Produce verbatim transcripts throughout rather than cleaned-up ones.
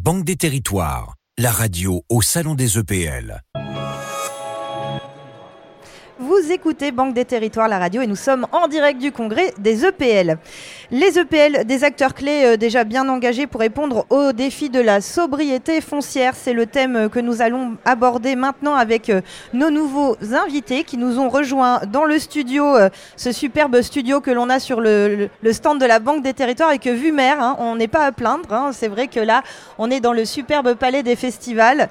Banque des Territoires, la radio au Salon des E P L. Vous écoutez Banque des Territoires, la radio, et nous sommes en direct du congrès des E P L. Les E P L, des acteurs clés euh, déjà bien engagés pour répondre aux défis de la sobriété foncière. C'est le thème que nous allons aborder maintenant avec euh, nos nouveaux invités qui nous ont rejoints dans le studio, euh, ce superbe studio que l'on a sur le, le, le stand de la Banque des Territoires et que vu maire, hein, on n'est pas à plaindre. Hein. C'est vrai que là, on est dans le superbe palais des festivals.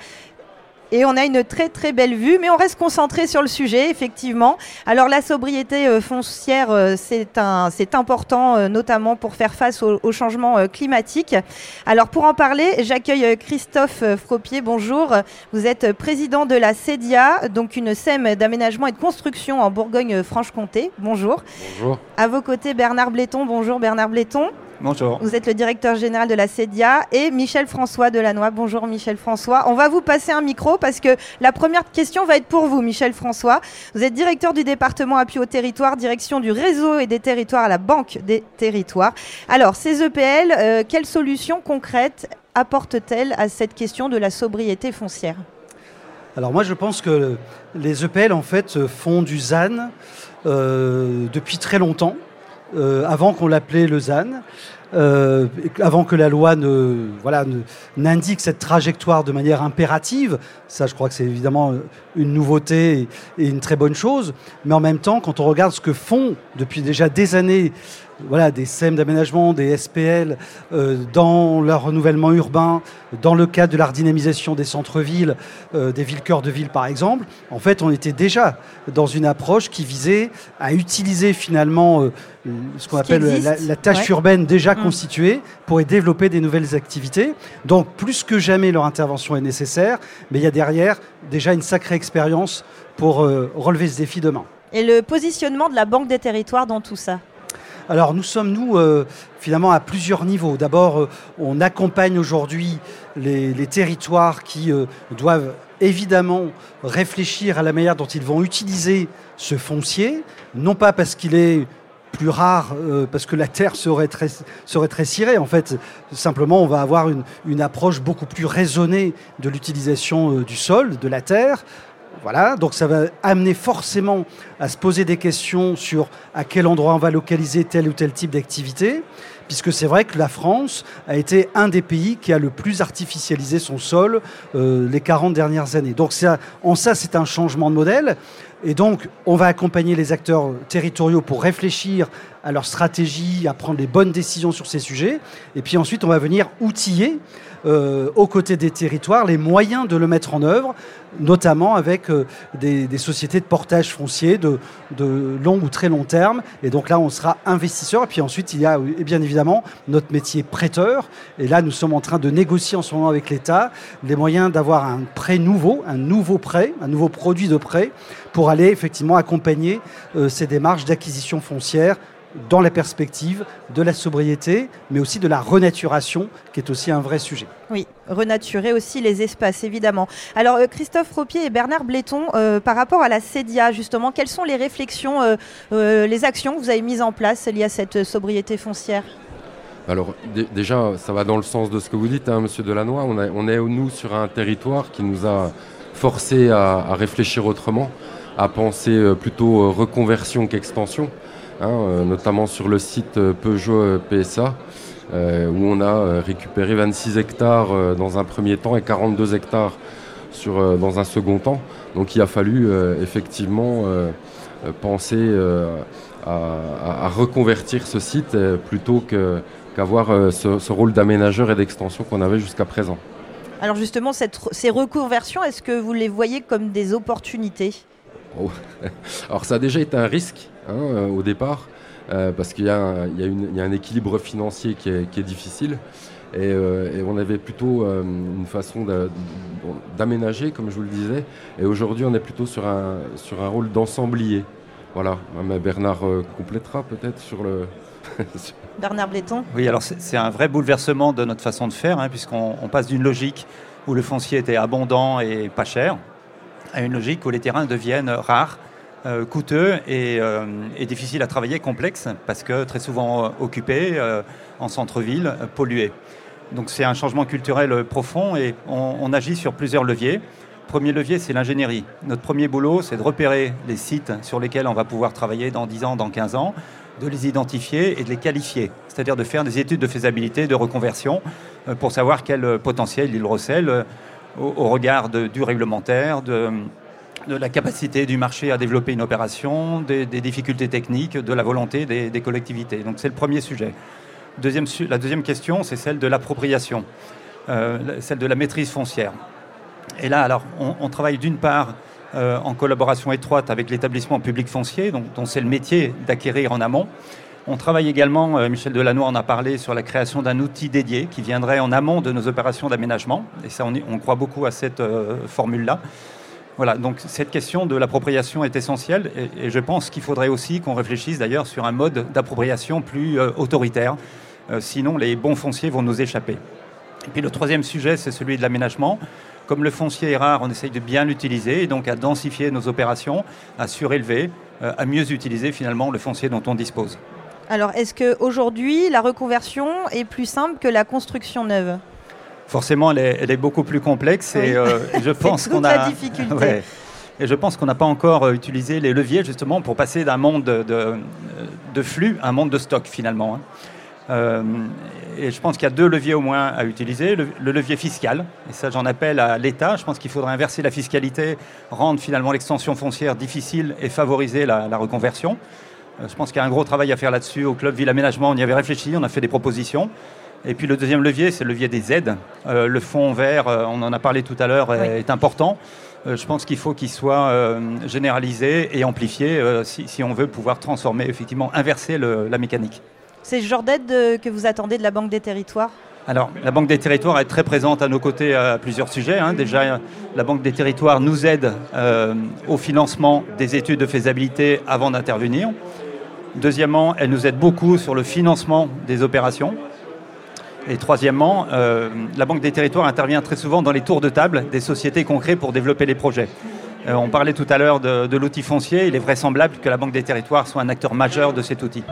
Et on a une très très belle vue, mais on reste concentré sur le sujet, effectivement. Alors la sobriété euh, foncière, euh, c'est, un, c'est important, euh, notamment pour faire face au, au changement euh, climatique. Alors pour en parler, j'accueille euh, Christophe euh, Fropier, bonjour. Vous êtes président de la CEDIA, donc une S E M d'aménagement et de construction en Bourgogne-Franche-Comté. Bonjour. Bonjour. À vos côtés, Bernard Bléton. Bonjour Bernard Bléton. Bonjour. Vous êtes le directeur général de la CEDIA et Michel François Delannoy. Bonjour Michel François. On va vous passer un micro parce que la première question va être pour vous, Michel François. Vous êtes directeur du département appui au territoire, direction du réseau et des territoires à la Banque des Territoires. Alors, ces E P L, euh, quelles solutions concrètes apportent-elles à cette question de la sobriété foncière ? Alors moi, je pense que les E P L, en fait, font du Z A N euh, depuis très longtemps. Euh, avant qu'on l'appelait le Z A N, euh, avant que la loi ne, voilà, ne, n'indique cette trajectoire de manière impérative. Ça, je crois que c'est évidemment une nouveauté et une très bonne chose. Mais en même temps, quand on regarde ce que font depuis déjà des années voilà, des S E M d'aménagement, des S P L, euh, dans leur renouvellement urbain, dans le cadre de la redynamisation des centres-villes, euh, des villes-cœurs de ville par exemple, en fait, on était déjà dans une approche qui visait à utiliser finalement euh, ce qu'on ce appelle la, la tâche ouais. urbaine déjà mmh. constituée pour y développer des nouvelles activités. Donc, plus que jamais, leur intervention est nécessaire, mais il y a derrière déjà une sacrée expérience pour euh, relever ce défi demain. Et le positionnement de la Banque des Territoires dans tout ça ? Alors nous sommes, nous, euh, finalement, à plusieurs niveaux. D'abord, euh, on accompagne aujourd'hui les, les territoires qui euh, doivent évidemment réfléchir à la manière dont ils vont utiliser ce foncier, non pas parce qu'il est plus rare, euh, parce que la terre serait très, serait très cirée. En fait, simplement, on va avoir une, une approche beaucoup plus raisonnée de l'utilisation euh, du sol, de la terre. Voilà, donc ça va amener forcément à se poser des questions sur à quel endroit on va localiser tel ou tel type d'activité, puisque c'est vrai que la France a été un des pays qui a le plus artificialisé son sol euh, les quarante dernières années. Donc ça, en ça, c'est un changement de modèle. Et donc, on va accompagner les acteurs territoriaux pour réfléchir à leur stratégie, à prendre les bonnes décisions sur ces sujets. Et puis ensuite, on va venir outiller euh, aux côtés des territoires les moyens de le mettre en œuvre, notamment avec euh, des, des sociétés de portage foncier de, de long ou très long terme. Et donc là, on sera investisseur. Et puis ensuite, il y a et bien évidemment notre métier prêteur. Et là, nous sommes en train de négocier en ce moment avec l'État les moyens d'avoir un prêt nouveau, un nouveau prêt, un nouveau produit de prêt pour aller effectivement accompagner euh, ces démarches d'acquisition foncière dans la perspective de la sobriété, mais aussi de la renaturation, qui est aussi un vrai sujet. Oui, renaturer aussi les espaces, évidemment. Alors, euh, Christophe Fropier et Bernard Bléton, euh, par rapport à la CEDIA, justement, quelles sont les réflexions, euh, euh, les actions que vous avez mises en place liées à cette sobriété foncière ? Alors, d- déjà, ça va dans le sens de ce que vous dites, hein, Monsieur Delannoy. On, a, on est, nous, sur un territoire qui nous a forcé à, à réfléchir autrement, à penser euh, plutôt euh, reconversion qu'extension. Hein, euh, notamment sur le site euh, Peugeot euh, P S A, euh, où on a euh, récupéré vingt-six hectares euh, dans un premier temps et quarante-deux hectares sur, euh, dans un second temps. Donc il a fallu euh, effectivement euh, penser euh, à, à, à reconvertir ce site euh, plutôt que, qu'avoir euh, ce, ce rôle d'aménageur et d'extension qu'on avait jusqu'à présent. Alors justement, cette, ces reconversions, est-ce que vous les voyez comme des opportunités ? Oh. Alors ça a déjà été un risque hein, euh, au départ, euh, parce qu'il y a, un, il y a une, il y a un équilibre financier qui est, qui est difficile, et, euh, et on avait plutôt euh, une façon de, d'aménager, comme je vous le disais, et aujourd'hui on est plutôt sur un, sur un rôle d'ensemblier. Voilà, mais Bernard euh, complétera peut-être sur le... Bernard Bléton. Oui, alors c'est, c'est un vrai bouleversement de notre façon de faire, hein, puisqu'on on passe d'une logique où le foncier était abondant et pas cher, à une logique où les terrains deviennent rares, euh, coûteux et, euh, et difficiles à travailler, complexes, parce que très souvent euh, occupés, euh, en centre-ville, euh, pollués. Donc c'est un changement culturel profond et on, on agit sur plusieurs leviers. Premier levier, c'est l'ingénierie. Notre premier boulot, c'est de repérer les sites sur lesquels on va pouvoir travailler dans dix ans, dans quinze ans, de les identifier et de les qualifier, c'est-à-dire de faire des études de faisabilité, de reconversion, pour savoir quel potentiel ils recèlent au, au regard de, du réglementaire, de, de la capacité du marché à développer une opération, des, des difficultés techniques, de la volonté des, des collectivités. Donc c'est le premier sujet. Deuxième, la deuxième question, c'est celle de l'appropriation, euh, celle de la maîtrise foncière. Et là, alors, on, on travaille d'une part euh, en collaboration étroite avec l'établissement public foncier, donc, dont c'est le métier d'acquérir en amont. On travaille également, euh, Michel Delannoy en a parlé, sur la création d'un outil dédié qui viendrait en amont de nos opérations d'aménagement. Et ça, on, on croit beaucoup à cette euh, formule-là. Voilà, donc cette question de l'appropriation est essentielle. Et, et je pense qu'il faudrait aussi qu'on réfléchisse d'ailleurs sur un mode d'appropriation plus euh, autoritaire. Euh, sinon, les bons fonciers vont nous échapper. Et puis le troisième sujet, c'est celui de l'aménagement. Comme le foncier est rare, on essaye de bien l'utiliser et donc à densifier nos opérations, à surélever, euh, à mieux utiliser finalement le foncier dont on dispose. Alors, est-ce qu'aujourd'hui, la reconversion est plus simple que la construction neuve ? Forcément, elle est, elle est beaucoup plus complexe oui. et euh, je pense qu'on a... la difficulté. Ouais. Et je pense qu'on n'a pas encore utilisé les leviers justement pour passer d'un monde de, de, de flux à un monde de stock finalement. Euh, et je pense qu'il y a deux leviers au moins à utiliser. Le, le levier fiscal, et ça j'en appelle à l'État. Je pense qu'il faudrait inverser la fiscalité, rendre finalement l'extension foncière difficile et favoriser la, la reconversion. Euh, je pense qu'il y a un gros travail à faire là-dessus. Au Club Ville Aménagement, on y avait réfléchi, on a fait des propositions. Et puis le deuxième levier, c'est le levier des aides. Euh, le fonds vert, euh, on en a parlé tout à l'heure, oui. est, est important. Euh, je pense qu'il faut qu'il soit euh, généralisé et amplifié euh, si, si on veut pouvoir transformer, effectivement, inverser le, la mécanique. C'est ce genre d'aide de, que vous attendez de la Banque des Territoires ? Alors, la Banque des Territoires est très présente à nos côtés à plusieurs sujets. Hein. Déjà, la Banque des Territoires nous aide euh, au financement des études de faisabilité avant d'intervenir. Deuxièmement, elle nous aide beaucoup sur le financement des opérations. Et troisièmement, euh, la Banque des Territoires intervient très souvent dans les tours de table des sociétés qu'on crée pour développer les projets. Euh, on parlait tout à l'heure de, de l'outil foncier. Il est vraisemblable que la Banque des Territoires soit un acteur majeur de cet outil.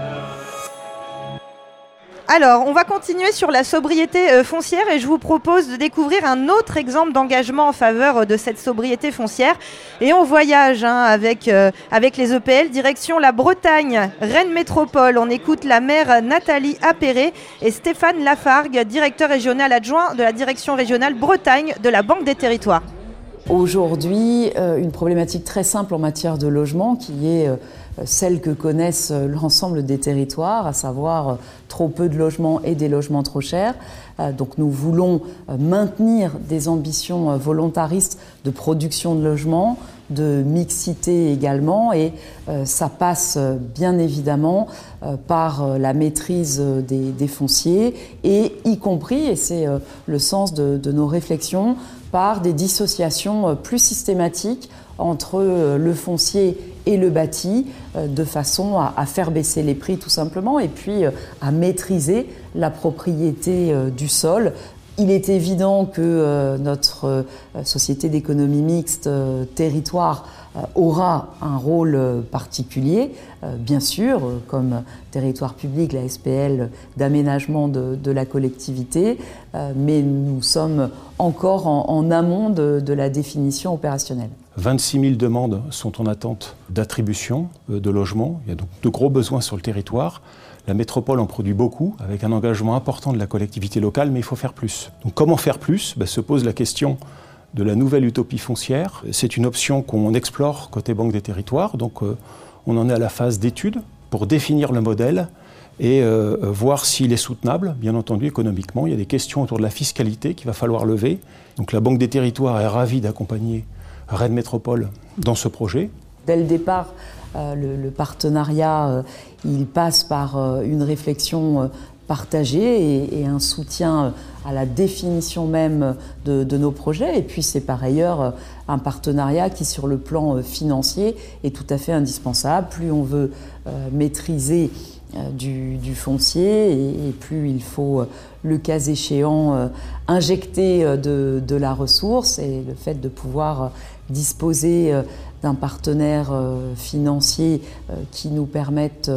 Alors, on va continuer sur la sobriété euh, foncière et je vous propose de découvrir un autre exemple d'engagement en faveur euh, de cette sobriété foncière. Et on voyage hein, avec, euh, avec les E P L, direction la Bretagne, Rennes Métropole. On écoute la maire Nathalie Appéré et Stéphane Lafargue, directeur régional adjoint de la direction régionale Bretagne de la Banque des Territoires. Aujourd'hui, euh, une problématique très simple en matière de logement qui est euh, celle que connaissent l'ensemble des territoires, à savoir euh, trop peu de logements et des logements trop chers. Euh, donc nous voulons euh, maintenir des ambitions euh, volontaristes de production de logements, de mixité également, et euh, ça passe euh, bien évidemment euh, par euh, la maîtrise euh, des, des fonciers et y compris, et c'est euh, le sens de, de nos réflexions, par des dissociations plus systématiques entre le foncier et le bâti, de façon à, à faire baisser les prix tout simplement, et puis à maîtriser la propriété du sol. Il est évident que euh, notre euh, société d'économie mixte euh, territoire euh, aura un rôle euh, particulier, euh, bien sûr, euh, comme territoire public, la S P L d'aménagement de, de la collectivité, euh, mais nous sommes encore en, en amont de, de la définition opérationnelle. vingt-six mille demandes sont en attente d'attribution euh, de logements. Il y a donc de gros besoins sur le territoire. La métropole en produit beaucoup, avec un engagement important de la collectivité locale, mais il faut faire plus. Donc comment faire plus ? Ben, se pose la question de la nouvelle utopie foncière. C'est une option qu'on explore côté Banque des Territoires, donc euh, on en est à la phase d'étude pour définir le modèle et euh, voir s'il est soutenable, bien entendu, économiquement. Il y a des questions autour de la fiscalité qu'il va falloir lever. Donc la Banque des Territoires est ravie d'accompagner Rennes Métropole dans ce projet. Dès le départ, euh, le, le partenariat, euh, il passe par euh, une réflexion euh, partagée et, et un soutien euh, à la définition même de, de nos projets. Et puis c'est par ailleurs euh, un partenariat qui, sur le plan euh, financier, est tout à fait indispensable. Plus on veut euh, maîtriser euh, du, du foncier et, et plus il faut, euh, le cas échéant, euh, injecter euh, de, de la ressource, et le fait de pouvoir euh, disposer euh, d'un partenaire euh, financier euh, qui nous permette euh,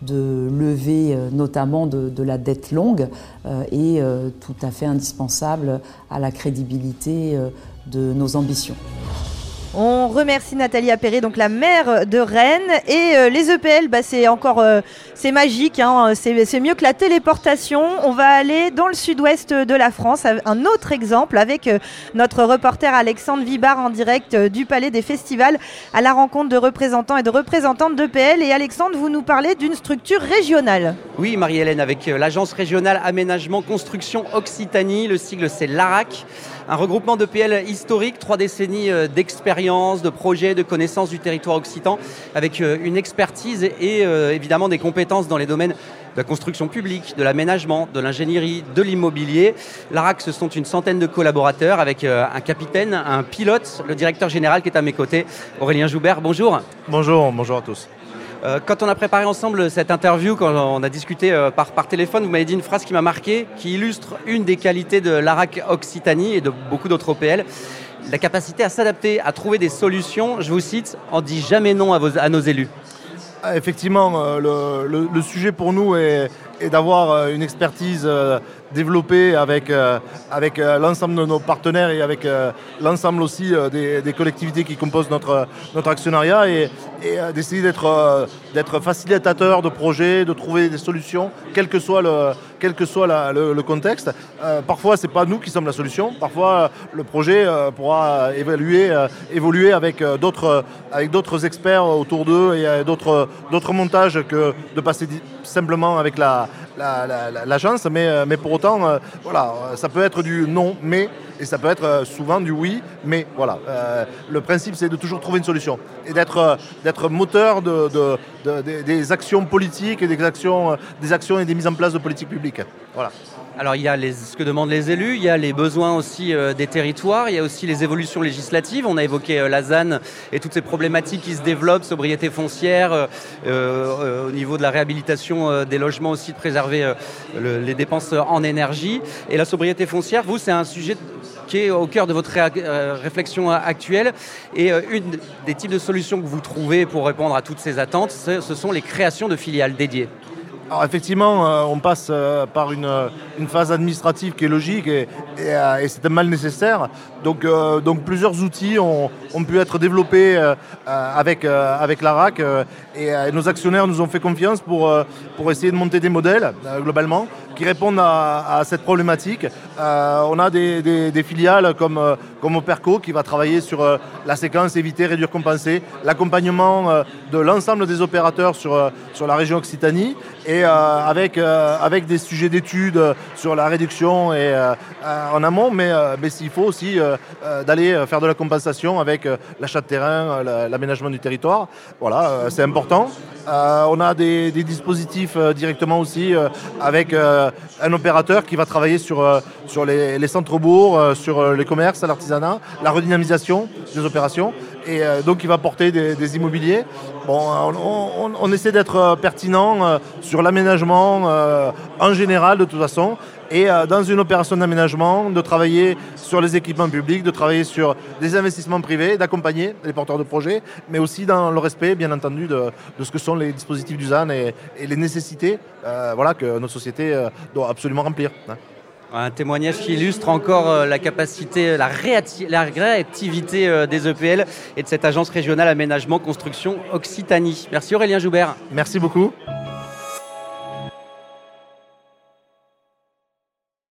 de levée euh, notamment de, de la dette longue euh, est euh, tout à fait indispensable à la crédibilité euh, de nos ambitions. On remercie Nathalie Appéré, donc la maire de Rennes. Et euh, les E P L, bah, c'est encore euh, c'est magique, hein, c'est, c'est mieux que la téléportation. On va aller dans le sud-ouest de la France, un autre exemple avec euh, notre reporter Alexandre Vibard en direct euh, du Palais des Festivals à la rencontre de représentants et de représentantes d'E P L. Et Alexandre, vous nous parlez d'une structure régionale. Oui, Marie-Hélène, avec euh, l'Agence régionale aménagement construction Occitanie, le sigle c'est l'ARAC. Un regroupement d'E P L historique, trois décennies d'expérience, de projets, de connaissances du territoire occitan, avec une expertise et euh, évidemment des compétences dans les domaines de la construction publique, de l'aménagement, de l'ingénierie, de l'immobilier. L'ARAC, ce sont une centaine de collaborateurs avec euh, un capitaine, un pilote, le directeur général qui est à mes côtés, Aurélien Joubert. Bonjour. Bonjour, bonjour à tous. Euh, quand on a préparé ensemble cette interview, quand on a discuté euh, par, par téléphone, vous m'avez dit une phrase qui m'a marqué, qui illustre une des qualités de l'ARAC Occitanie et de beaucoup d'autres O P L, la capacité à s'adapter, à trouver des solutions. Je vous cite, on dit jamais non à, vos, à nos élus. Ah, effectivement, euh, le, le, le sujet pour nous est, est d'avoir euh, une expertise euh, développée avec, euh, avec euh, l'ensemble de nos partenaires et avec euh, l'ensemble aussi euh, des, des collectivités qui composent notre, notre actionnariat et, et euh, d'essayer d'être, euh, d'être facilitateur de projets, de trouver des solutions, quel que soit le, quel que soit la, le, le contexte. Euh, parfois, ce n'est pas nous qui sommes la solution. Parfois, euh, le projet euh, pourra évaluer, euh, évoluer avec, euh, d'autres, avec d'autres experts autour d'eux et euh, d'autres, d'autres montages que de passer simplement avec la, la, la, l'agence. Mais, mais pour autant, euh, voilà, ça peut être du non, mais, et ça peut être souvent du oui, mais voilà. Euh, le principe, c'est de toujours trouver une solution et d'être, d'être moteur de, de, de, de, des actions politiques et des actions, des actions et des mises en place de politiques publiques. Voilà. Alors il y a les, ce que demandent les élus, il y a les besoins aussi euh, des territoires, il y a aussi les évolutions législatives. On a évoqué euh, la Z A N et toutes ces problématiques qui se développent, sobriété foncière, euh, euh, au niveau de la réhabilitation euh, des logements aussi, de préserver euh, le, les dépenses en énergie. Et la sobriété foncière, vous, c'est un sujet qui est au cœur de votre ré- euh, réflexion actuelle. Et euh, une des types de solutions que vous trouvez pour répondre à toutes ces attentes, ce, ce sont les créations de filiales dédiées. Alors effectivement, euh, on passe euh, par une, une phase administrative qui est logique et, et, euh, et c'est un mal nécessaire. Donc, euh, donc plusieurs outils ont, ont pu être développés euh, avec, euh, avec l'ARAC euh, et, euh, et nos actionnaires nous ont fait confiance pour, euh, pour essayer de monter des modèles euh, globalement qui répondent à, à cette problématique. Euh, on a des, des, des filiales comme, euh, comme Operco qui va travailler sur euh, la séquence éviter, réduire, compenser, l'accompagnement euh, de l'ensemble des opérateurs sur, euh, sur la région Occitanie et euh, avec, euh, avec des sujets d'études sur la réduction et, euh, en amont, mais, euh, mais s'il faut aussi euh, euh, d'aller faire de la compensation avec euh, l'achat de terrain, euh, l'aménagement du territoire. Voilà, euh, c'est important. Euh, on a des, des dispositifs euh, directement aussi euh, avec euh, un opérateur qui va travailler sur, euh, sur les, les centres-bourgs, euh, sur euh, les commerces, l'artisanat, la redynamisation des opérations et euh, donc il va porter des, des immobiliers. Bon, on, on, on essaie d'être pertinent euh, sur l'aménagement euh, en général de toute façon et euh, dans une opération d'aménagement, de travailler sur les équipements publics, de travailler sur des investissements privés, d'accompagner les porteurs de projets, mais aussi dans le respect, bien entendu, de, de ce que sont les dispositifs du Z A N et, et les nécessités euh, voilà, que notre société euh, doit absolument remplir. Hein. Un témoignage qui illustre encore la capacité, la, réati- la réactivité des E P L et de cette agence régionale aménagement construction Occitanie. Merci Aurélien Joubert. Merci beaucoup.